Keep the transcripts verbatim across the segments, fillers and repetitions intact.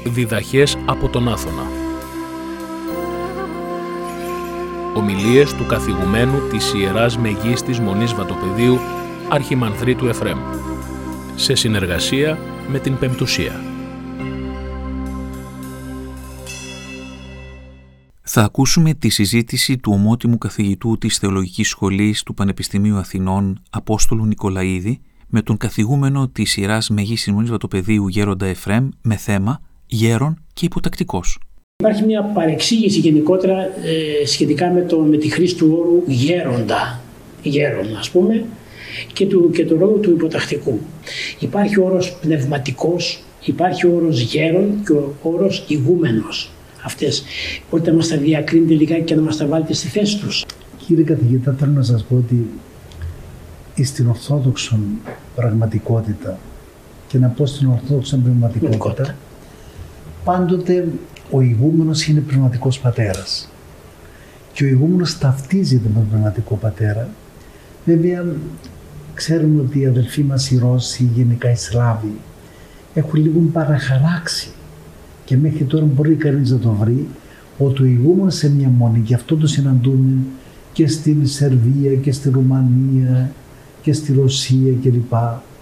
Διδαχές από τον Άθωνα. Ομιλίες του καθηγουμένου της Ιεράς Μεγίστης Μονής Βατοπεδίου Αρχιμανδρίτου Εφραίμ, σε συνεργασία με την Πεμπτουσία. Θα ακούσουμε τη συζήτηση του ομότιμου καθηγητού της Θεολογικής Σχολής του Πανεπιστημίου Αθηνών, Απόστολου Νικολαίδη, με τον καθηγούμενο της Ιεράς Μεγίστης Μονής Βατοπεδίου Γέροντα Εφραίμ, με θέμα «Γέρον και υποτακτικός». Υπάρχει μια παρεξήγηση γενικότερα ε, σχετικά με, το, με τη χρήση του όρου γέροντα, γέρον ας πούμε, και του, και του ρόλου του υποτακτικού. Υπάρχει ο όρος πνευματικός, υπάρχει ο όρος γέρον και ο όρος ηγούμενος. Αυτές μπορείτε να μας τα διακρίνετε λιγάκι και να μας τα βάλετε στη θέση τους. Κύριε καθηγητά, θέλω να σας πω ότι στην ορθόδοξο πραγματικότητα και να πω στην ορθόδοξο πνευματικότητα, πάντοτε ο ηγούμενος είναι πνευματικός πατέρας και ο ηγούμενος ταυτίζεται με τον πνευματικό πατέρα. Βέβαια, ξέρουμε ότι οι αδελφοί μας οι Ρώσοι, γενικά οι Σλάβοι, έχουν λίγο παραχαράξει και μέχρι τώρα μπορεί κανείς να το βρει ότι ο ηγούμενος σε μια μονή, και αυτό το συναντούμε και στην Σερβία και στη Ρουμανία και στη Ρωσία κλπ.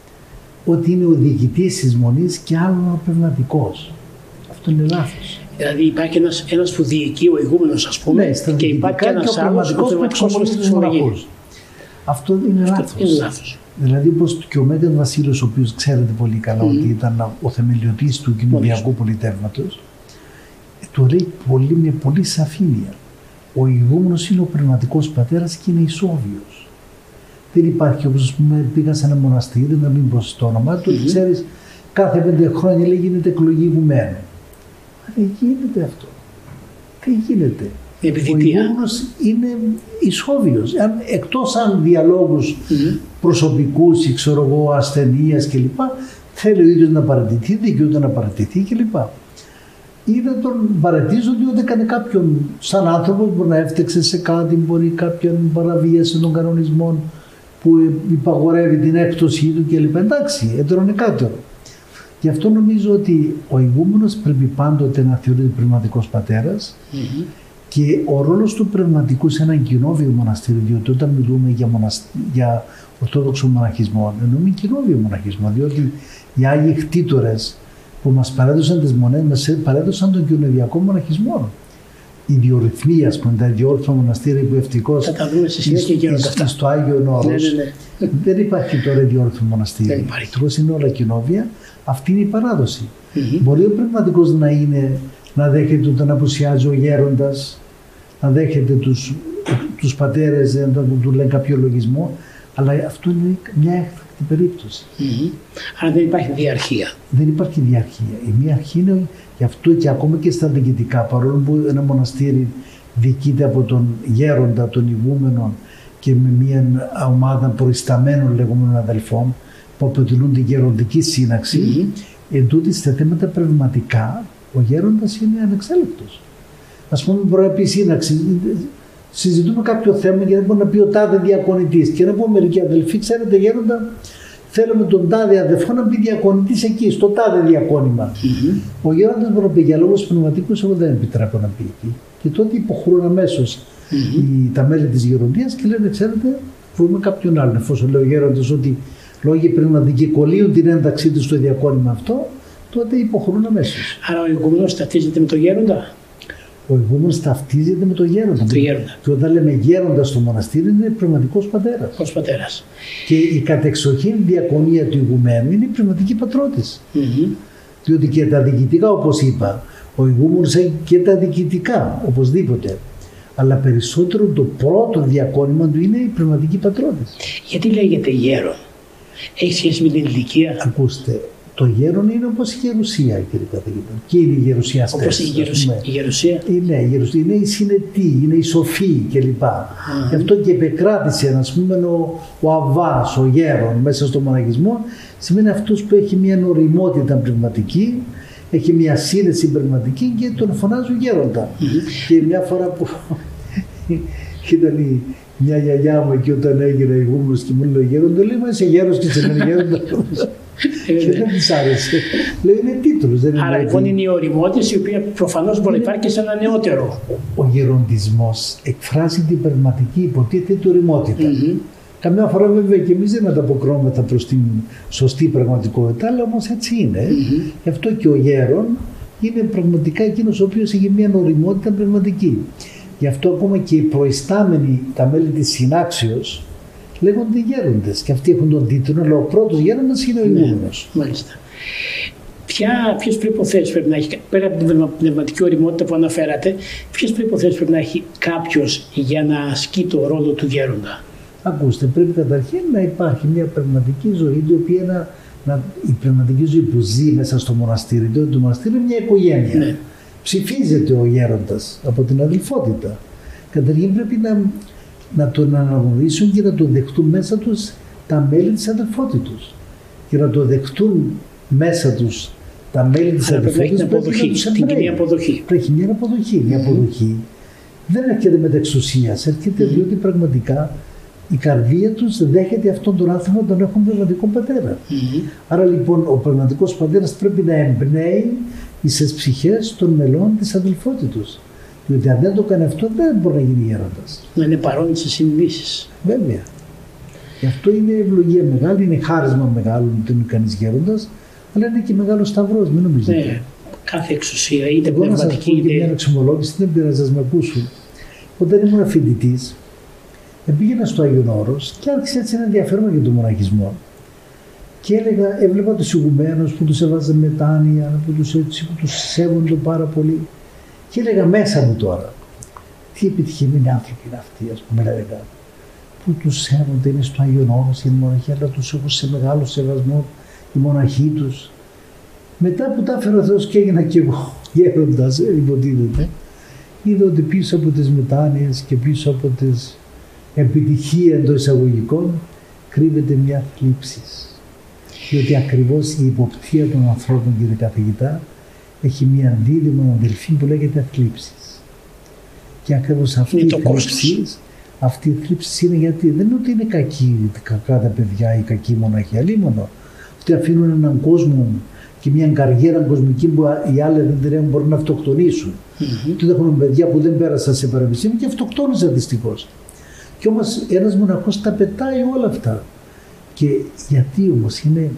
Ότι είναι ο διοικητής της μονής και άλλον ο πνευματικός. Αυτό είναι λάθος. Δηλαδή υπάρχει ένας, ένας που διοικεί ο ηγούμενος, ας πούμε, ναι, και υπάρχει και ένας άλλος ο πνευματικός που είναι μοναχός. Αυτό είναι Αυτό λάθος. είναι λάθος. Δηλαδή όπως και ο Μέγας Βασίλειος, ο οποίος ξέρετε πολύ καλά mm. ότι ήταν ο θεμελιωτής του κοινωνιακού πολιτεύματος, το λέει πολύ, με πολύ σαφήνεια. Ο ηγούμενος είναι ο πνευματικός πατέρας και είναι ισόβιος. Δεν υπάρχει, όπως πούμε, πήγα σε ένα μοναστήρι, να μην πω στο όνομά του, mm-hmm. ξέρεις, κάθε πέντε χρόνια λέει γίνεται εκλογή ηγουμένου. Δεν γίνεται αυτό. Δεν γίνεται. Ο ηγούμενος είναι ισόβιος. Αν, εκτός αν διαλόγους mm-hmm. προσωπικούς ή ξέρω εγώ ασθενείας κλπ. Θέλει ο ίδιος να παρατηθεί, δικαιούται να παρατηθεί κλπ. Ή να τον παρατήσω ότι έκανε κάποιον σαν άνθρωπο που να έφτεξε σε κάτι, μπορεί κάποιον παραβίαση των κανονισμών που υπαγορεύει την έκπτωσή του κλπ. Εντάξει, εντρονικάτερο. Γι' αυτό νομίζω ότι ο ηγούμενος πρέπει πάντοτε να θεωρείται πνευματικός πατέρας mm-hmm. και ο ρόλος του πνευματικού σε έναν κοινόβιο μοναστήριο, διότι όταν μιλούμε για, μονασ... για ορθόδοξο μοναχισμό, εννοούμε κοινόβιο μοναχισμό, διότι οι Άγιοι Χτίτορες που μας παρέδωσαν τις μονές, μας παρέδωσαν τον κοινοβιακό μοναχισμό. Η διορυθμία, ας πούμε, τα διόρθωμα μοναστήρια που ευτυχώς θα τα δούμε στη συνέχεια και αυτά. Στο Άγιο Όρος. Ναι, ναι, ναι. Δεν υπάρχει τώρα διόρθωμα μοναστήρια. Ευτυχώς είναι όλα κοινόβια. Αυτή είναι η παράδοση. Mm-hmm. Μπορεί ο πνευματικός να είναι, να δέχεται όταν απουσιάζει ο γέροντας, να δέχεται τους, τους πατέρες, να του λένε κάποιο λογισμό, αλλά αυτό είναι μια έκτακτη περίπτωση. Mm-hmm. Άρα δεν υπάρχει διαρχία. Δεν υπάρχει διαρχία. Η μία αρχή είναι γι' αυτό και ακόμα και στα διοικητικά, παρόλο που ένα μοναστήρι διοικείται από τον γέροντα, τον ηγούμενο και με μια ομάδα προϊσταμένων λεγόμενων αδελφών που αποτελούν την γεροντική σύναξη, mm-hmm. εν τούτοις στα θέματα πνευματικά ο γέροντας είναι ανεξέλεγκτος. Ας πούμε, μπορεί να πει σύναξη, συζητούμε κάποιο θέμα και δεν μπορεί να πει ο τάδε διακονητής. Και να πω μερικοί αδελφοί, ξέρετε γέροντα, θέλουμε τον τάδε αδελφό να μπει διακονητής εκεί, στο τάδε διακόνημα. Mm-hmm. Ο γέροντας μπορεί να πει για λόγους πνευματικούς, εγώ δεν επιτρέπω να πει εκεί. Και τότε υποχρεούν αμέσως mm-hmm. τα μέλη της γεροντίας και λένε, ξέρετε, βρούμε κάποιον άλλον. Εφόσον λέει ο γέροντας ότι λόγοι πνευματικοί κολλείουν την ένταξή του στο διακόνημα αυτό, τότε υποχρεούν αμέσως. Άρα ο ηγούμενος ταυτίζεται με τον γέροντα. Ο ηγούμενος ταυτίζεται με τον γέροντα. Το γέροντα. Και όταν λέμε γέροντα στο μοναστήρι είναι πνευματικός πατέρας. Ως πατέρας. Και η κατεξοχήν διακονία του ηγουμένου είναι η πνευματική πατρότης. Mm-hmm. Διότι και τα διοικητικά, όπως είπα, ο ηγούμενος έχει και τα διοικητικά, οπωσδήποτε. Αλλά περισσότερο το πρώτο διακόνημα του είναι η πνευματική πατρότης. Γιατί λέγεται γέρον? Έχει σχέση με την ηλικία? Ακούστε, το γέρον είναι όπως η γερουσία, κύριε καθηγητά. Και είναι η γερουσία στέση. Όπως η γερουσία. Η γερουσία. Είναι, η γερουσία είναι η συνετή, είναι η σοφή κλπ. Γι' αυτό και επεκράτησε, ας πούμε, ο, ο αβάς, ο γέρον μέσα στο μοναχισμό, σημαίνει αυτός που έχει μια οριμότητα πνευματική, έχει μια σύνεση πνευματική και τον φωνάζουν γέροντα. Mm-hmm. Και μια φορά που ήταν η, Μια γιαγιά μου εκεί όταν έγινε ηγούμενος και μου λέει γέροντα, λέει μα είσαι γέρος και σε λένε γέροντα. Και δεν της άρεσε. Λέει είναι τίτλος. Άρα λοιπόν είναι η οριμότητα η οποία προφανώς μπορεί να υπάρχει και σε ένα νεότερο. Ο γεροντισμός εκφράζει την πνευματική υποτίθεται οριμότητα. Mm-hmm. Καμιά φορά βέβαια και εμείς δεν ανταποκρόμεθα προς την σωστή πραγματικότητα, αλλά όμως έτσι είναι. Mm-hmm. Γι' αυτό και ο γέρον είναι πραγματικά εκείνος ο οποίος έχει μια οριμότητα πνευματική. Γι' αυτό ακόμα και οι προϊστάμενοι, τα μέλη της συνάξεως, λέγονται γέροντες και αυτοί έχουν τον τίτλο, αλλά ο πρώτος γέροντας είναι ο ηγούμενος. Ναι, μάλιστα. Ποιες προϋποθέσεις πρέπει να έχει, πέρα από την πνευματική οριμότητα που αναφέρατε, ποιες προϋποθέσεις πρέπει να έχει κάποιος για να ασκεί το ρόλο του γέροντα? Ακούστε, πρέπει καταρχήν να υπάρχει μια πνευματική ζωή, η οποία να, να, η πνευματική ζωή που ζει μέσα στο μοναστήρι, το, το μοναστήρι είναι μια οικογένεια. Ναι. Ψηφίζεται ο γέροντας από την αδελφότητα. Καταρχήν πρέπει να, να τον αναγνωρίσουν και να τον δεχτούν μέσα τους τα μέλη της αδελφότητος. Και να το δεχτούν μέσα τους τα μέλη της αδελφότητας. Πρέπει να έχει την κοινή αποδοχή. Πρέπει μια αποδοχή. Μια αποδοχή δεν έρχεται με τα εξουσίας, έρχεται mm. διότι πραγματικά η καρδία τους δέχεται αυτόν τον άνθρωπο τον έχουν πνευματικό πατέρα. Mm-hmm. Άρα λοιπόν ο πνευματικός πατέρας πρέπει να εμπνέει στις ψυχές των μελών της αδελφότητος. Διότι αν δεν το κάνει αυτό δεν μπορεί να γίνει γέροντας. Να είναι παρόν στις συνειδήσεις. Βέβαια. Γι' αυτό είναι ευλογία μεγάλη, είναι χάρισμα μεγάλο που είναι κανείς γέροντας, αλλά είναι και μεγάλο σταυρός, μην νομίζετε. Ναι, κάθε εξουσία, είτε εγώ πνευματική είτε. Εγώ να σας πω και μια εξομολόγηση, δεν πειράζει να σας με ακούσουν. Όταν ήμουν φοιτητής, πήγαινα στο Άγιον Όρος και άρχισε έτσι να ενδιαφέρομαι για τον μοναχισμό. Και έλεγα, έβλεπα τους ηγουμένους που τους έβαζαν μετάνοια, που τους, έτσι, που τους σέβονται πάρα πολύ. Και έλεγα μέσα μου τώρα, τι επιτυχημένοι άνθρωποι είναι αυτοί, ας πούμε, έλεγα, που τους σέβονται, είναι στο Άγιον Όρος, είναι μοναχοί, αλλά τους έχουν σε μεγάλο σεβασμό οι μοναχοί τους. Μετά που τα έφερα ο Θεός και έγινα και εγώ γέροντας, υποτίθεται, είδα ότι πίσω από τις μετάνοιες και πίσω από τις επιτυχία εντός εισαγωγικών κρύβεται μια θλίψη. Διότι ακριβώς η υποπτία των ανθρώπων, κύριε καθηγητά, έχει μια δίδυμο αδελφή που λέγεται θλίψης. Και ακριβώς αυτή η θλίψη, αυτή η θλίψη είναι γιατί δεν είναι ότι είναι κακοί, κακά τα παιδιά ή κακοί μοναχοί, αλλήμωνο. Ότι αφήνουν έναν κόσμο και μια καριέρα κοσμική που οι άλλοι δεν την μπορούν να αυτοκτονήσουν. Mm-hmm. Ότι έχουν παιδιά που δεν πέρασαν σε πανεπιστήμιο και αυτοκτόνησαν δυστυχώς. Κι όμως ένας μοναχός τα πετάει όλα αυτά. Και γιατί όμως είναι,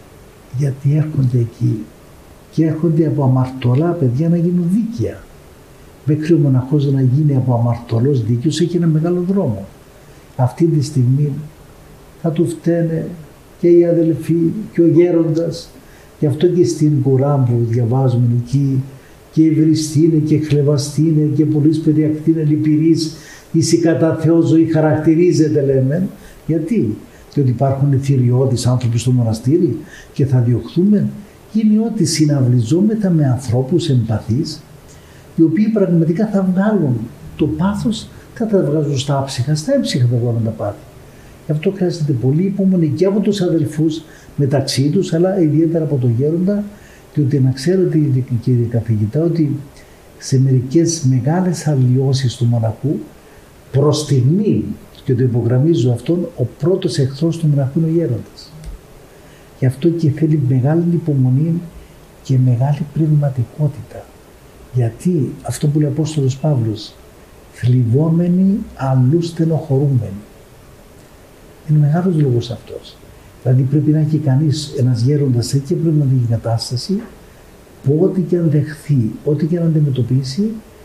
γιατί έρχονται εκεί και έρχονται από αμαρτωλά παιδιά να γίνουν δίκαια. Μέχρι ο μοναχός να γίνει από αμαρτωλός δίκαιος έχει ένα μεγάλο δρόμο. Αυτή τη στιγμή θα του φταίνε και οι αδελφοί και ο γέροντας. Γι' αυτό και στην Κουράν που διαβάζουμε εκεί και ευριστήνε και χλεβαστήνε και πολλής περιακτήνε λυπηρής εις η κατά Θεό ζωή χαρακτηρίζεται, λέμε. Γιατί? Διότι υπάρχουν θηριώδεις άνθρωποι στο μοναστήρι και θα διωχθούμε. Είναι ότι συναυλιζόμεθα με ανθρώπους εμπαθείς, οι οποίοι πραγματικά θα βγάλουν το πάθος, θα τα βγάζουν στα άψυχα, στα έμψυχα θα βγάλουν τα πάθη. Γι' αυτό χρειάζεται πολύ υπομονή και από τους αδελφούς μεταξύ τους, αλλά ιδιαίτερα από τον γέροντα, διότι να ξέρετε, κύριε καθηγητά, ότι σε μερικές μεγάλες αλλοιώσεις του μοναχού, προς στιγμή, και το υπογραμμίζω αυτόν, ο πρώτος εχθρός του μοναχού είναι ο γέροντας. Γι' αυτό και θέλει μεγάλη υπομονή και μεγάλη πνευματικότητα. Γιατί αυτό που λέει ο Απόστολος Παύλος, θλιβόμενοι αλλού στενοχωρούμενοι. Είναι μεγάλος λόγος αυτός. Δηλαδή πρέπει να έχει κανείς, ένας γέροντας τέτοια πνευματική κατάσταση, που ό,τι και αν δεχθεί, ό,τι και αν αντιμετωπίσει,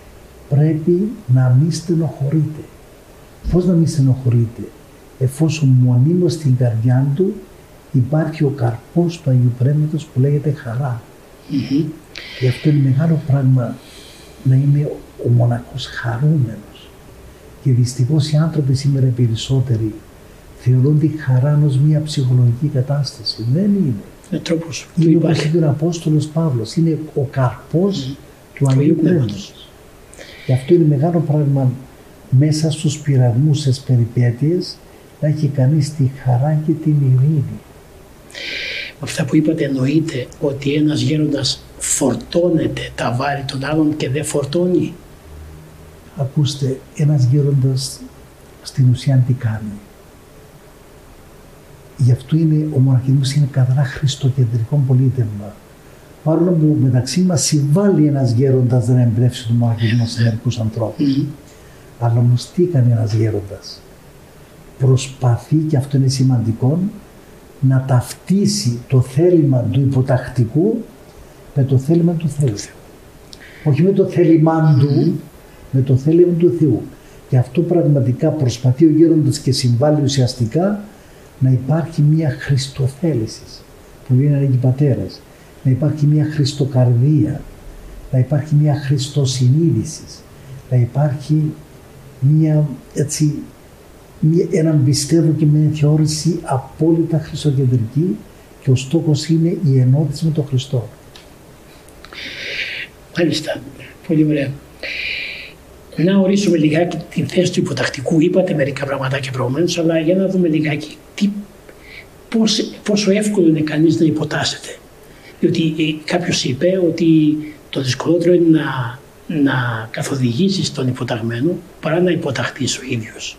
πρέπει να μην στενοχωρείται. Πώς να μην στενοχωρείται? Εφόσον μονίμως στην καρδιά του υπάρχει ο καρπός του Αγίου Πνεύματος που λέγεται χαρά. Mm-hmm. Γι' αυτό είναι μεγάλο πράγμα να είναι ο μοναχός χαρούμενος. Και δυστυχώς οι άνθρωποι σήμερα περισσότεροι θεωρούν τη χαρά ως μια ψυχολογική κατάσταση. Δεν είναι. Είναι τρόπος. Είναι όπως είπε ο Απόστολος Παύλος. Είναι ο καρπός mm. του Αγίου Πνεύματος. Γι' αυτό είναι μεγάλο πράγμα μέσα στους πειραγμούς, στις περιπέτειες, να έχει κανείς τη χαρά και την ειρήνη. Με αυτά που είπατε εννοείται ότι ένας γέροντας φορτώνεται τα βάρη των άλλων και δεν φορτώνει? Ακούστε, ένας γέροντας στην ουσία τι κάνει. Γι' αυτό είναι, ο μοναχισμός είναι καθαρά χριστοκεντρικό πολίτευμα. Παρόλο που μεταξύ μας συμβάλλει ένας γέροντας να εμπνεύσει τον μοναχισμό σε μερικούς ανθρώπους. Mm-hmm. Αλλά όμως τι έκανε ένας γέροντας? Προσπαθεί, και αυτό είναι σημαντικό, να ταυτίσει το θέλημα του υποτακτικού με το θέλημα του Θεού. Όχι με το θέλημά του, mm-hmm. με το θέλημα του Θεού. Και αυτό πραγματικά προσπαθεί ο γέροντας και συμβάλλει ουσιαστικά να υπάρχει μια χριστοθέληση, που λένε οι πατέρες, να υπάρχει μια χριστοκαρδία, να υπάρχει μια χριστοσυνείδηση, να υπάρχει μια, έτσι, μια, έναν πιστεύω και μια θεώρηση απόλυτα χριστοκεντρική, και ο στόχος είναι η ενότηση με τον Χριστό. Μάλιστα, πολύ ωραία. Να ορίσουμε λιγάκι την θέση του υποτακτικού. Είπατε μερικά πραγματάκια προηγουμένως, αλλά για να δούμε λιγάκι τι, πώς, πόσο εύκολο είναι κανείς να υποτάσσεται. Διότι ε, κάποιος είπε ότι το δυσκολότερο είναι να, να καθοδηγήσεις τον υποταγμένο παρά να υποταχθείς ο ίδιος.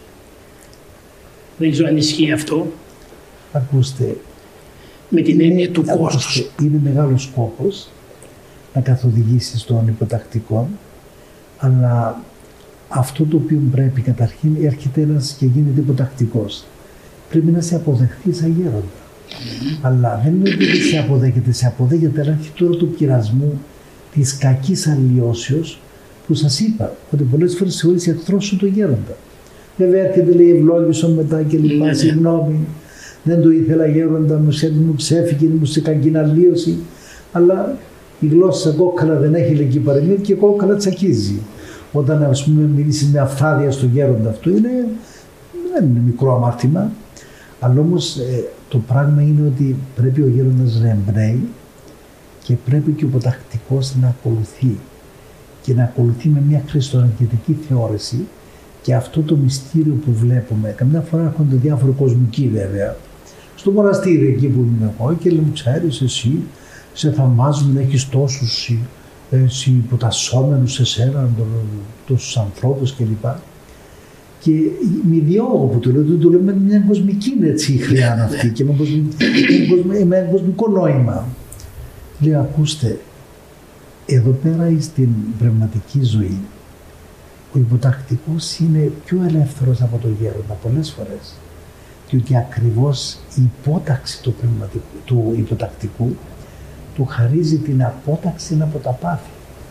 Δεν ξέρω αν ισχύει αυτό. Ακούστε. Με την είναι, έννοια του κόστους. Είναι μεγάλος σκόπος να καθοδηγήσεις τον υποτακτικό, αλλά αυτό το οποίο πρέπει καταρχήν, έρχεται ένας και γίνεται υποτακτικός. Πρέπει να σε αποδεχθεί σαν γέροντα. Mm-hmm. Αλλά δεν είναι ότι σε αποδέχεται, σε αποδέχεται, αλλά έχει τώρα του πειρασμού της κακής αλλοιώσεως που σας είπα, ότι πολλές φορές θεωρείς εχθρό σου το γέροντα. Βέβαια έρχεται, λέει, ευλόγησον μετά και λοιπά, mm-hmm. συγγνώμη, δεν το ήθελα γέροντα, μου, μου ξέφυγε, μου σε κακή αλλίωση, αλλά η γλώσσα κόκκαλα δεν έχει λεγική παρεμία και κόκκαλα τσακίζει. Όταν, ας πούμε, μιλήσεις με αυθάδεια στο γέροντα, αυτό είναι, δεν είναι μικρό αμάρτημα. Αλλά όμως ε, το πράγμα είναι ότι πρέπει ο γέροντας να εμπνέει και πρέπει και ο υποτακτικός να ακολουθεί. Και να ακολουθεί με μια χριστοαγγελική θεώρηση, και αυτό το μυστήριο που βλέπουμε. Καμιά φορά έρχονται διάφοροι κοσμικοί, βέβαια, στο μοναστήρι εκεί που είμαι εγώ, και λέμε, ξέρεις εσύ, σε θαυμάζουμε να έχεις τόσους εσύ, υποτασσόμενους σε σένα, τόσους ανθρώπους κλπ. Και με ιδιόγω που του λέω, του λέω με μια κοσμική είναι έτσι η χρειά αυτή και με ένα κοσμικό νόημα. Λέω, ακούστε, εδώ πέρα στην πνευματική ζωή, ο υποτακτικός είναι πιο ελεύθερος από τον γέροντα πολλές φορές. Διότι ακριβώς η υπόταξη του, του υποτακτικού του χαρίζει την απόταξη από τα πάθη.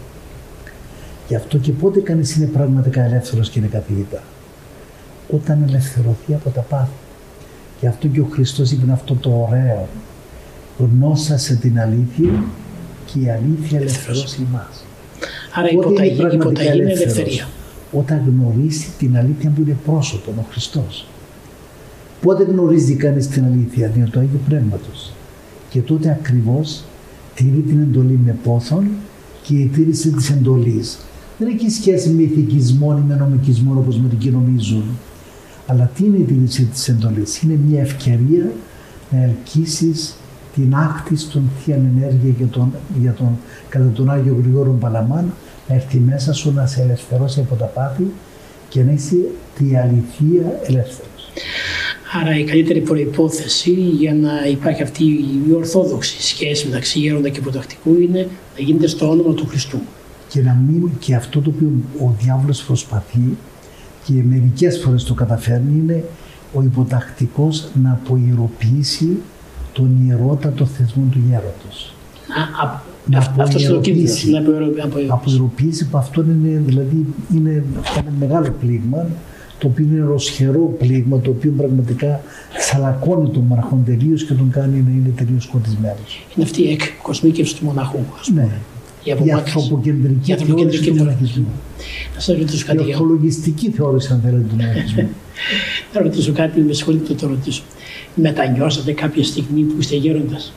Γι' αυτό και πότε κανείς είναι πραγματικά ελεύθερος και είναι καθηγητά? Όταν ελευθερωθεί από τα πάθη. Γι' αυτό και ο Χριστός είπε αυτό το ωραίο. Γνώσασε την αλήθεια και η αλήθεια ελευθερώσει εμάς. Άρα υποταγή είναι, υποταγή είναι ελευθερία. Όταν γνωρίσει την αλήθεια που είναι πρόσωπο, ο Χριστός. Πότε γνωρίζει κανείς την αλήθεια? Διότι το Άγιο Πνεύματος. Και τότε ακριβώς τηρεί την εντολή με πόθον και η τήρηση της εντολής. Δεν έχει σχέση με ηθικισμό ή με νομικισμό όπως μερικοί νομίζουν. Αλλά τι είναι η τήρηση της εντολής? Είναι μια ευκαιρία να ελκύσεις την άκτηση των θείαν ενέργεια για τον, για τον, κατά τον Άγιο Γρηγόριο Παλαμάν, να έρθει μέσα σου, να σε ελευθερώσει από τα πάθη και να είσαι τη αληθεία ελεύθερος. Άρα η καλύτερη προϋπόθεση για να υπάρχει αυτή η ορθόδοξη σχέση μεταξύ γέροντα και υποτακτικού είναι να γίνεται στο όνομα του Χριστού. Και να μην, και αυτό το οποίο ο διάβολος προσπαθεί και μερικές φορές το καταφέρνει, είναι ο υποτακτικός να αποιεροποιήσει τον ιερότατο θεσμό του γέροντος. Α, να αυτό είναι ο κίνδυνος, να αποιεροποιήσει, που αυτό είναι, δηλαδή, είναι ένα μεγάλο πλήγμα, το οποίο είναι ροσχερό πλήγμα, το οποίο πραγματικά θαλακώνει τον μοναχόν τελείως και τον κάνει να είναι τελείως σκοτισμένος. Είναι αυτή η εκκοσμίκευση του μοναχού, ας πούμε. Ναι. Η ανθρωποκεντρική θεώρηση του μοναχισμού. Να σας ρωτήσω κάτι. Η ορθολογιστική θεώρηση, αν θέλετε, του μοναχισμού. Θα ρωτήσω κάτι, με συγχωρείτε το ρωτήσω. Μετανιώσατε κάποια στιγμή που είστε γέροντας?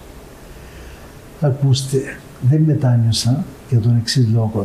Ακούστε, δεν μετάνιωσα για τον εξής λόγο.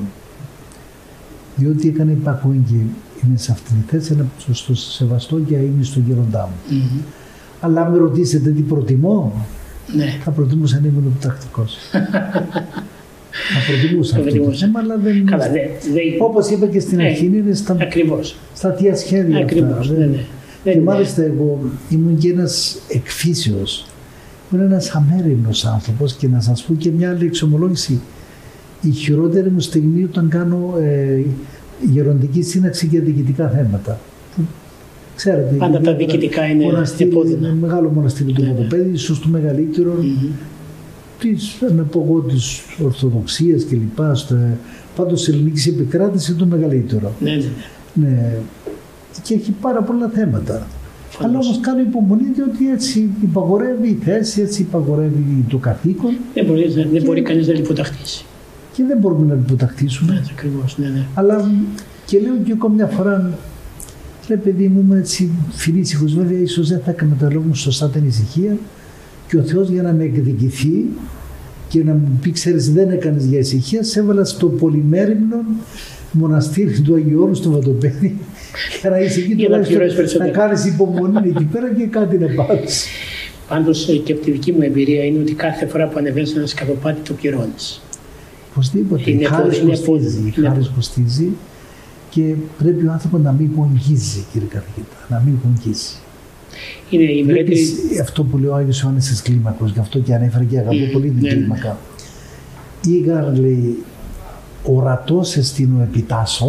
Διότι έκανε υπακοή και είμαι σε αυτήν τη θέση, ένα στο σεβαστό και είμαι στο γέροντά μου. Mm-hmm. Αλλά αν με ρωτήσετε τι προτιμώ, ναι. θα προτιμούσα να ήμουν υποτακτικός. Να προτιμούσα αυτό το θέμα, αλλά δεν. Καλά, δε, δε... Όπως είπα και στην αρχή, ε, είναι στα, στα θεία σχέδια. Ακριβώς. Αυτά, ναι, ναι. Και μάλιστα εγώ ήμουν και ένας εκφύσεως, ήμουν ένας αμέριμνος άνθρωπος και να σας πω και μια άλλη εξομολόγηση. Η χειρότερη μου στιγμή όταν κάνω ε, γεροντική σύνταξη για διοικητικά θέματα. Ξέρετε, πάντα τα διοικητικά είναι επώδυνα. Είναι μεγάλο μοναστήρι του Βατοπέδη, ίσως το μεγαλύτερο mm-hmm. της, να πω εγώ, της Ορθοδοξίας και λοιπά. Πάντως ελληνικής επικράτησης είναι το μεγαλύτερο. Ναι, ναι, ναι. ναι. Και έχει πάρα πολλά θέματα. Φανώς. Αλλά όμως κάνω υπομονή διότι έτσι υπαγορεύει η θέση, έτσι υπαγορεύει το καθήκον. Δεν μπορεί, δεν και... μπορεί κανείς να λιποταχτήσει. Και δεν μπορούμε να λιποταχτήσουμε. Ναι, ακριβώς, ναι, ναι. Αλλά και λέω και εγώ μια φορά, ρε παιδί μου, είμαι έτσι φιλήσυχος, βέβαια ίσως δεν θα εκμεταλλεύουμε σωστά την ησυχία και ο Θεός για να με εκδικηθεί και να μου πει, ξέρεις, δεν έκανες για ησυχία, σε έβαλα στο πολυμέριμνο μοναστήρι του Αγίου Όρου στο Βατοπέδι για να είσαι εκεί τουλάχιστον να κάνεις υπομονή εκεί πέρα και κάτι να πάρεις. Πάντως και από τη δική μου εμπειρία είναι ότι κάθε φορά που ανεβαίνεις ένα σκαλοπάτι το πληρώνεις. Οπωσδήποτε. Η χάρις κοστίζει, η χάρις κοστίζει και πρέπει ο άνθρωπος να μην πονγίζει, κύριε καθηγητά, να μην πονγίζει. Είναι η Βλέπεις αυτό που λέει ο Άγιος Ιωάννης της Κλίμακος, γι' αυτό και ανέφερε και αγαπώ mm, πολύ την ναι, κλίμακα. Ήγαρ, λέει, ορατός εστίν ο επιτάσσον,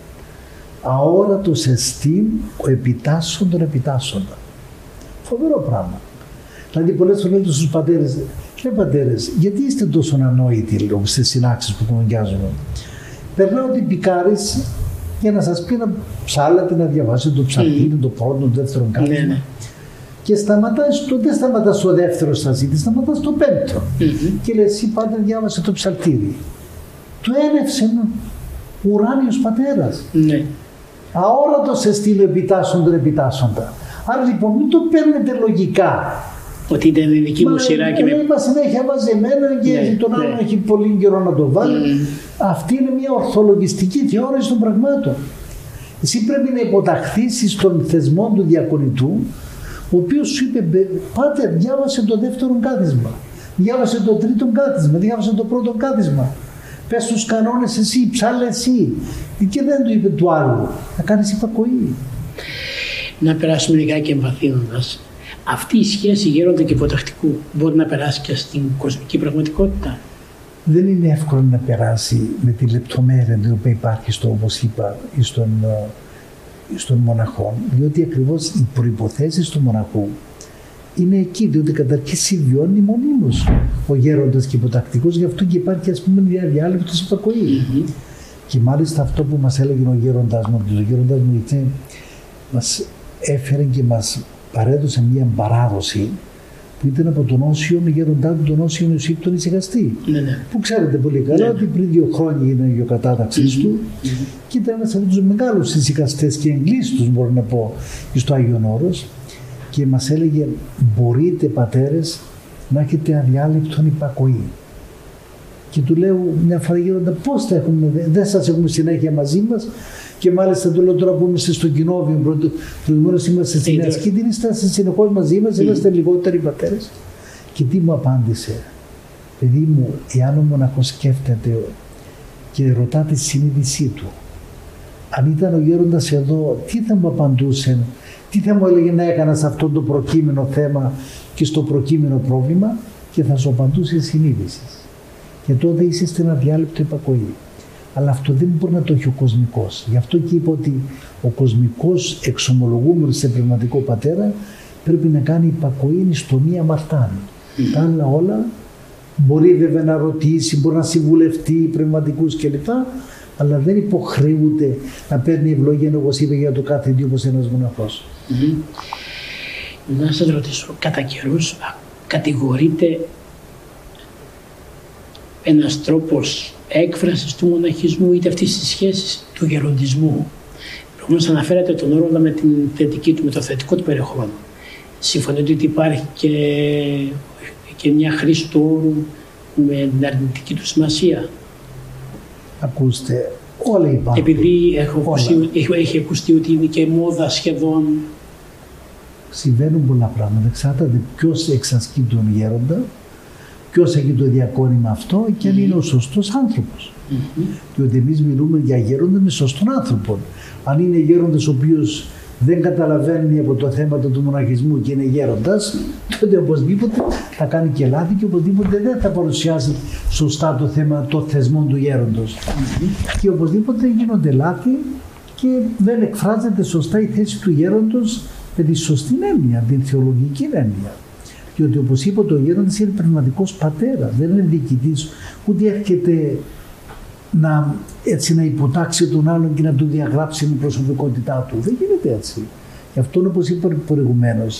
αόρατος εστίν ο επιτάσσον των επιτάσσοντα. Φοβερό πράγμα. Δηλαδή πολλές φορές λένε στους πατέρες, λέει πατέρες, γιατί είστε τόσο ανόητοι λόγω στις συνάξεις που κουβεντιάζουμε. Περνάω την Πικάρης για να σας πει να ψάλατε, να διαβάσετε το ψαλτήρι, mm. το πρώτο, το δεύτερο κάθισμα. Ναι, ναι. Και σταματάει στο, δεν σταματά στο δεύτερο σταζίτη, σταματά στο πέμπτο. Mm-hmm. Και λέει, εσύ πάτερ διάβασε το ψαλτήρι. Του ένευσε ουράνιος πατέρας. Ναι. Αόρατος εστίν ο επιτάσσον των επιτάσσοντα. Άρα λοιπόν μην το παίρνετε λογικά. Ότι είναι η δική μου σειρά και με... Μα συνέχεια μαζεμένα και ναι, τον άλλον ναι. έχει πολύ καιρό να το βάλει. Mm. Αυτή είναι μια ορθολογιστική θεώρηση των πραγμάτων. Εσύ πρέπει να υποταχθείς στον θεσμό του διακονητού, ο οποίος σου είπε, πάτερ, διάβασε το δεύτερο κάθισμα, διάβασε το τρίτο κάθισμα, διάβασε το πρώτο κάθισμα. Πες τους κανόνες εσύ, ψάλε εσύ. Και δεν του είπε του άλλου. Να κάνεις υπακοή. Να περάσουμε λιγάκι εμβαθύνοντας. Αυτή η σχέση γέροντα και υποτακτικού μπορεί να περάσει και στην κοσμική πραγματικότητα. Δεν είναι εύκολο να περάσει με τη λεπτομέρεια την οποία υπάρχει στο, όπως είπα, στον, στον μοναχό, διότι ακριβώς οι προϋποθέσεις του μοναχού είναι εκεί, διότι καταρχήν συμβιώνει μονίμως ο γέροντας και υποτακτικός, γι' αυτό και υπάρχει, ας πούμε, μια διάλεπτος υπακοή. Mm-hmm. Και μάλιστα αυτό που μας έλεγε ο γέροντας μου, ο γέροντας μου ήρθε, μας έφερε και μας παρέδωσε μια παράδοση που ήταν από τον Όσιον, γέροντά του τον Όσιον Ιωσήπ τον Ησυχαστή. Ναι, ναι. Που ξέρετε πολύ καλά ναι, ναι. ότι πριν δύο χρόνια είναι η γεωκατάταξής mm-hmm. του mm-hmm. και ήταν ένας από τους μεγάλους ησυχαστές και εγκλήστους, μπορώ να πω, στο Άγιον Όρος. Και μας έλεγε, μπορείτε πατέρες να έχετε αδιάλειπτον υπακοή. Και του λέω μια φορά, γέροντα, πώς θα έχουμε, δεν σας έχουμε συνέχεια μαζί μας. Και μάλιστα του λέω τώρα που είμαστε στο κοινόβιο, προηγουμένως είμαστε στην ασκήτη, είστε συνεχώς μαζί μας, είμαστε λιγότεροι πατέρες. Και τι μου απάντησε, παιδί μου, εάν ο μοναχός σκέφτεται και ρωτά τη συνείδησή του, αν ήταν ο γέροντας εδώ, τι θα μου απαντούσε, τι θα μου έλεγε να έκανα σε αυτό το προκείμενο θέμα και στο προκείμενο πρόβλημα, και θα σου απαντούσε συνείδηση. Και τότε είσαι στην αδιάλειπτο υπακοή. Αλλά αυτό δεν μπορεί να το έχει ο κοσμικός. Γι' αυτό και είπα ότι ο κοσμικός εξομολογούμενος σε πνευματικό πατέρα πρέπει να κάνει υπακοή στο μία αμαρτάνει. Mm. Τα άλλα όλα μπορεί βέβαια να ρωτήσει, μπορεί να συμβουλευτεί πνευματικούς κλπ. Αλλά δεν υποχρεούται να παίρνει ευλογία, όπως είπε για το κάθε τι, όπως ένας μοναχός. Mm-hmm. Να σας ρωτήσω, κατά καιρούς κατηγορείται ένας τρόπος έκφρασης του μοναχισμού είτε αυτής της σχέσης του γεροντισμού. Προηγούμενος αναφέρατε τον όρο με, την θετική του, με το θετικό του περιεχόμενο. Συμφωνείτε ότι υπάρχει και, και μια χρήση του όρου με την αρνητική του σημασία? Ακούστε, όλα υπάρχουν. Επειδή έχω ακουστεί, έχει, έχει ακουστεί ότι είναι και μόδα σχεδόν. Συμβαίνουν πολλά πράγματα. Εξάρτηται ποιος εξασκεί τον γέροντα, ποιος έχει το διακόνημα αυτό και αν mm-hmm. είναι ο σωστός άνθρωπος. Mm-hmm. Διότι εμείς μιλούμε για γέροντα με σωστών άνθρωπον. Αν είναι γέροντας ο οποίος δεν καταλαβαίνει από το θέμα του μοναχισμού και είναι γέροντας, τότε οπωσδήποτε θα κάνει και λάθη και οπωσδήποτε δεν θα παρουσιάσει σωστά το θέμα των θεσμών του γέροντος. Mm-hmm. Και οπωσδήποτε γίνονται λάθη και δεν εκφράζεται σωστά η θέση του γέροντος με τη σωστή έννοια, την θεολογική έννοια. Διότι όπως είπα, το γέροντας είναι πνευματικός πατέρας, δεν είναι διοικητής, ούτε έρχεται να, έτσι, να υποτάξει τον άλλον και να του διαγράψει την προσωπικότητά του. Δεν γίνεται έτσι. Γι' αυτό, όπως είπα προηγουμένως,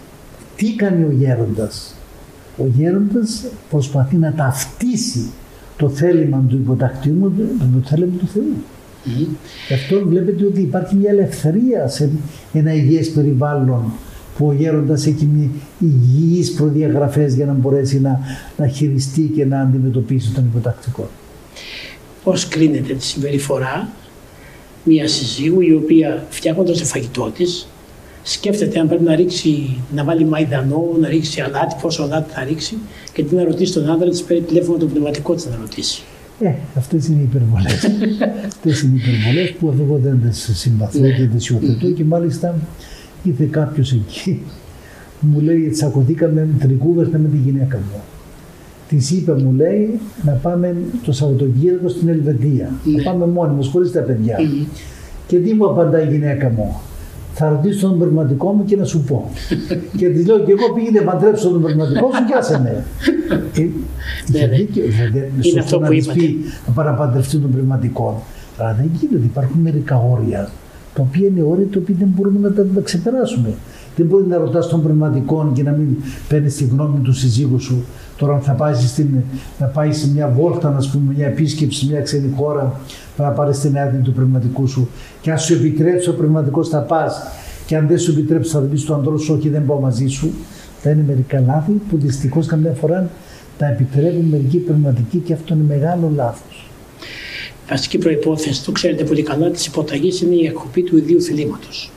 τι κάνει ο γέροντας. Ο γέροντας προσπαθεί να ταυτίσει το θέλημα του υποτακτήου με το θέλημα του Θεού. Mm-hmm. Γι' αυτό βλέπετε ότι υπάρχει μια ελευθερία σε ένα υγιές περιβάλλον, που ο γέροντας έχει υγιείς προδιαγραφές για να μπορέσει να, να χειριστεί και να αντιμετωπίσει τον υποτακτικό. Πώς κρίνεται τη συμπεριφορά μια συζύγου η οποία, φτιάχνοντας το φαγητό της, σκέφτεται αν πρέπει να ρίξει, να βάλει μαϊδανό, να ρίξει αλάτι, πόσο αλάτι θα ρίξει, και τι να ρωτήσει τον άντρα της, παίρνει τηλέφωνο το πνευματικό της να ρωτήσει. Ε, αυτές είναι οι υπερβολές. Αυτές είναι οι υπερβολές που εγώ δεν τις συμπαθώ και τις υιοθετώ, και μάλιστα ήρθε κάποιος εκεί, μου λέει, τσακωθήκαμε, τρικούβερτα με τη γυναίκα μου. Της είπε, μου λέει, να πάμε το Σαββατοκύριακο στην Ελβετία. Mm. Να πάμε μόνοι μας, χωρίς τα παιδιά. Mm. Και τι μου απαντάει η γυναίκα μου? Θα ρωτήσω τον πνευματικό μου και να σου πω. Και της λέω, και εγώ πήγαινε να παντρέψω τον πνευματικό σου και άσε με. ε, είχε δίκιο, δεν είναι σωστό να της πει να παραπαντρευτεί τον πνευματικό. Αλλά δεν γίνεται, υπάρχουν μερικά όρια, τα οποία είναι όρια τα οποία δεν μπορούμε να τα, τα ξεπεράσουμε. Δεν μπορεί να ρωτάς τον πνευματικό και να μην παίρνεις τη γνώμη του συζύγου σου. Τώρα, αν θα πάει, στην, να πάει σε μια βόλτα, να πούμε, μια επίσκεψη σε μια ξένη χώρα, να πάρεις την άδεια του πνευματικού σου, και αν σου επιτρέψει ο πνευματικός θα πας, και αν δεν σου επιτρέψει θα πεις του ανδρός σου, όχι, δεν πάω μαζί σου. Θα είναι μερικά λάθη που δυστυχώς καμιά φορά τα επιτρέπουν μερικοί πνευματικοί, και αυτό είναι μεγάλο λάθος. Βασική προϋπόθεση, το ξέρετε πολύ καλά, της υποταγής είναι η εκοπή του ιδίου θελήματος.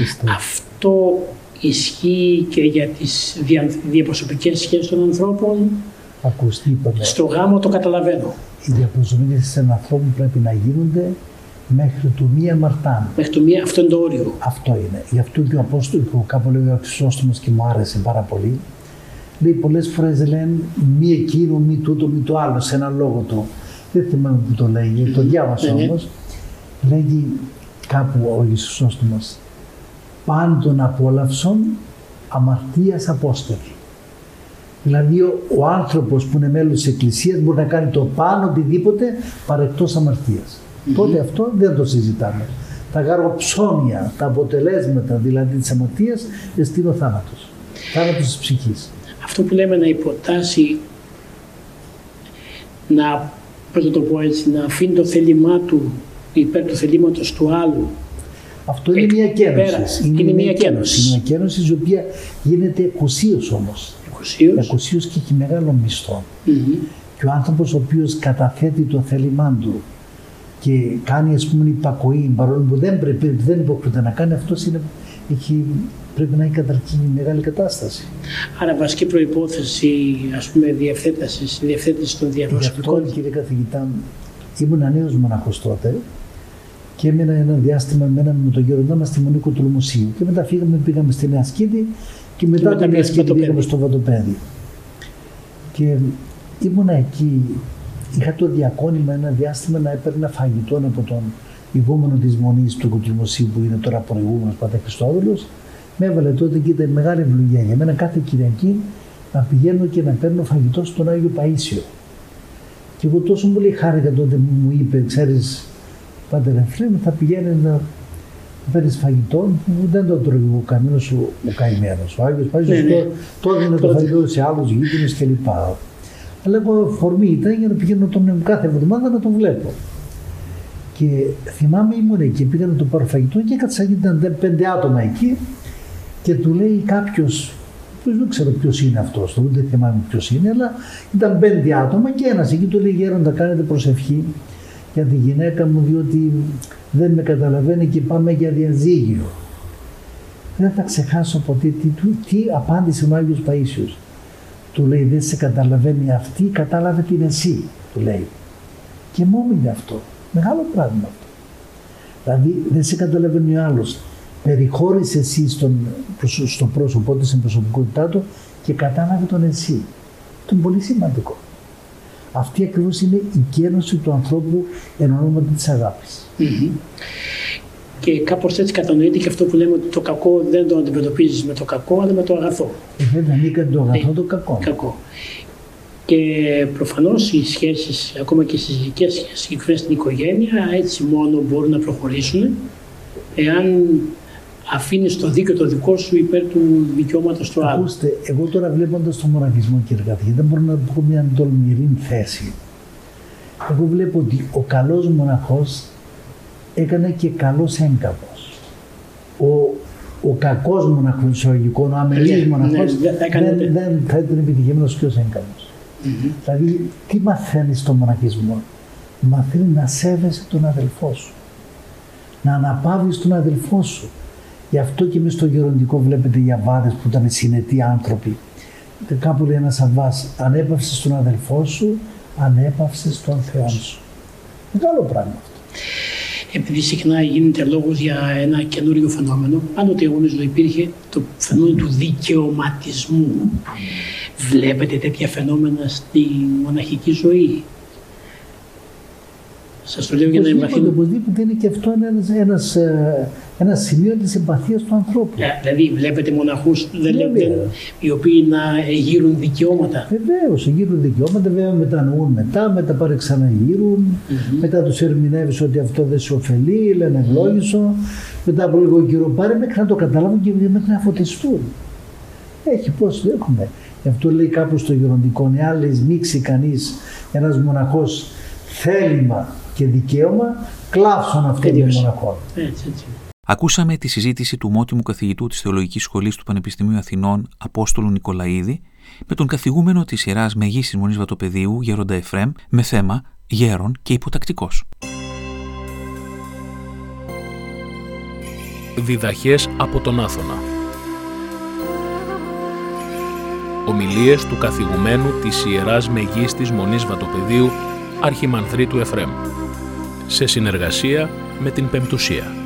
Αυτό ισχύει και για τις δια, διαπροσωπικές σχέσεις των ανθρώπων. Ακουστεί, είπαμε. Στο γάμο το καταλαβαίνω. Οι διαπροσωπικές σχέσεις των ανθρώπων πρέπει να γίνονται μέχρι του μία Μαρτάνου. Μέχρι του μία, αυτό είναι το όριο. Αυτό είναι. Γι' αυτό και ο Απόστολος, που κάπου λέει ο Χρυσόστομος και μου άρεσε πάρα πολύ, λέει πολλές φορές λένε μη εκείνο, μη τούτο, μη το άλλο, σε ένα λόγο του. Δεν θυμάμαι που το λέγει, το διάβασα mm-hmm. όμως. Λέγει κάπου ο Χρυσόστομος, πάντων απόλαυσον αμαρτίας απόστολη. Δηλαδή ο, ο άνθρωπος που είναι μέλος της Εκκλησίας μπορεί να κάνει το πάνω οτιδήποτε παρεκτός αμαρτίας. Mm-hmm. Τότε αυτό δεν το συζητάμε. Τα γαργοψώνια, τα αποτελέσματα δηλαδή της αμαρτίας εστί ο θάνατος. Θάνατος της ψυχής. Αυτό που λέμε να υποτάσει, να, πώς το πω έτσι, να αφήνει το θέλημά του υπέρ του θελήματος του άλλου. Αυτό είναι μια κένωση. Είναι, είναι μια κένωση. Είναι μια κένωση η οποία γίνεται εκουσίως όμως. Εκουσίως. Εκουσίως και έχει μεγάλο μισθό. Mm-hmm. Και ο άνθρωπος ο οποίος καταθέτει το θέλημά του και κάνει, ας πούμε, υπακοή, παρόλο που δεν, πρέπει, δεν υποχρεούται να κάνει, αυτός είναι, έχει, πρέπει να έχει καταρχήν μεγάλη κατάσταση. Άρα βασική προϋπόθεση, ας πούμε, διευθέτησης, διευθέτηση των διαπροσωπικών. Γι' αυτό, κύριε καθηγητά, ήμουν νέος μοναχός τότε και έμεινα ένα διάστημα μέναμε με τον γέροντά μας στη Μονή Κοτρομουσίου. Και μετά φύγαμε, πήγαμε στη Νέα Σκήτη και μετά τη Νέα Σκήτη πήγαμε στο Βατοπέδι. Και ήμουνα εκεί, είχα το διακόνημα ένα διάστημα να έπαιρνα φαγητό από τον ηγούμενο της Μονής του Κοτρομουσίου, που είναι τώρα προηγούμενος Πατέρ Χριστόδουλος. Με έβαλε τότε και ήταν μεγάλη ευλογία για μένα κάθε Κυριακή να πηγαίνω και να παίρνω φαγητό στον Άγιο Παΐσιο. Και εγώ τόσο πολύ χάρηκα τότε που μου είπε, ξέρεις, Πάτερ Εφραίμ, θα πηγαίνει να παίρνεις φαγητό που δεν το τρώγει ο κανένας ο καημένος. Ο Άγιος Παΐσιος ναι, ναι. το έδινε το φαγητό σε άλλους γείτονες κλπ. Αλλά εγώ φορμή ήταν για να πηγαίνω τον κάθε εβδομάδα να τον βλέπω. Και θυμάμαι ήμουν εκεί, πήγα να το πάρω φαγητό και έκατσα, ήταν πέντε άτομα εκεί και του λέει κάποιος, δεν ξέρω ποιος είναι αυτός, δεν θυμάμαι ποιος είναι, αλλά ήταν πέντε άτομα και ένας εκεί του λέει, γέροντα, κάνετε προσευχή για τη γυναίκα μου, διότι δεν με καταλαβαίνει και πάμε για διαζύγιο. Δεν θα ξεχάσω ποτέ τι, τι, τι απάντησε ο Άγιος Παΐσιος. Του λέει δεν σε καταλαβαίνει αυτή, κατάλαβε την εσύ, του λέει. Και μόνο είναι αυτό. Μεγάλο πράγμα αυτό. Δηλαδή δεν σε καταλαβαίνει ο άλλος. Περιχώρησε εσύ στον, στο πρόσωπό του, στην προσωπικότητά του και κατάλαβε τον εσύ. Αυτό είναι πολύ σημαντικό. Αυτή ακριβώς είναι η κένωση του ανθρώπου εν ονόματι της αγάπης. Mm-hmm. Και κάπως έτσι κατανοείται και αυτό που λέμε ότι το κακό δεν το αντιμετωπίζεις με το κακό, αλλά με το αγαθό. Ε, δεν ανήκαν το αγαθό, το κακό. κακό. Και προφανώς οι σχέσεις, ακόμα και οι συζυγικές σχέσεις, συγκεκριμένα στην οικογένεια, έτσι μόνο μπορούν να προχωρήσουν, εάν αφήνεις το δίκαιο το δικό σου υπέρ του δικαιώματος του άλλου. Ακούστε, εγώ τώρα βλέποντας τον μοναχισμό, κύριε καθηγητή, μπορώ να πω μια τολμηρή θέση. Εγώ βλέπω ότι ο καλός μοναχός έκανε και καλός έγκαμος. Ο, ο κακός μοναχός, εισαγωγικών, ο αμελής μοναχός, ναι, δεν, δεν, δεν θα ήταν επιτυχημένος και ως έγκαμος. Mm-hmm. Δηλαδή, τι μαθαίνεις στον μοναχισμό? Μαθαίνει να σέβεσαι τον αδελφό σου, να αναπαύεις τον αδελφό σου. Γι' αυτό και εμείς στο γεροντικό βλέπετε οι αβάδες που ήταν συνετοί άνθρωποι. Και κάπου λέει ένας αβάς, ανέπαυσες τον αδελφό σου, ανέπαυσες τον Θεό σου. Μεγάλο πράγμα αυτό. Επειδή συχνά γίνεται λόγος για ένα καινούριο φαινόμενο, πάντοτε εγώ νομίζω υπήρχε το φαινόμενο του δικαιωματισμού. Βλέπετε τέτοια φαινόμενα στη μοναχική ζωή? Σας το λέω για να εμβαθύνω. Οπωσδήποτε είναι και αυτό ένας, ένας, ένας σημείο της εμπαθίας του ανθρώπου. Yeah, δηλαδή βλέπετε μοναχούς δεν λέτε, οι οποίοι να εγείρουν δικαιώματα. Βεβαίως, εγείρουν δικαιώματα, βέβαια μετανοούν μετά, μετά πάρε ξαναγείρουν, mm-hmm. μετά τους ερμηνεύεις ότι αυτό δεν σε ωφελεί, λένε ευλόγησο, mm-hmm. μετά από λίγο καιρό πάρε μέχρι να το καταλάβουν και μέχρι να φωτιστούν. Έχει πώς έχουμε. Γι' αυτό λέει κάπου στο γεροντικό, εάν λησμίξει κανείς ένας μοναχός θέλημα και δικαίωμα, κλάψον αυτόν τον μοναχό. Έτσι, έτσι. Ακούσαμε τη συζήτηση του ομότιμου καθηγητού της Θεολογικής Σχολής του Πανεπιστημίου Αθηνών, Απόστολου Νικολαίδη, με τον καθηγούμενο της Ιεράς Μεγίστης Μονής Βατοπεδίου, Γέροντα Εφραίμ, με θέμα «Γέρον και υποτακτικός». Διδαχές από τον Άθωνα. Ομιλίες του καθηγουμένου της Ιεράς Μεγίστης Μονής Βατοπεδίου, Αρχιμανδρίτου Εφραίμ, σε συνεργασία με την Πεμπτουσία.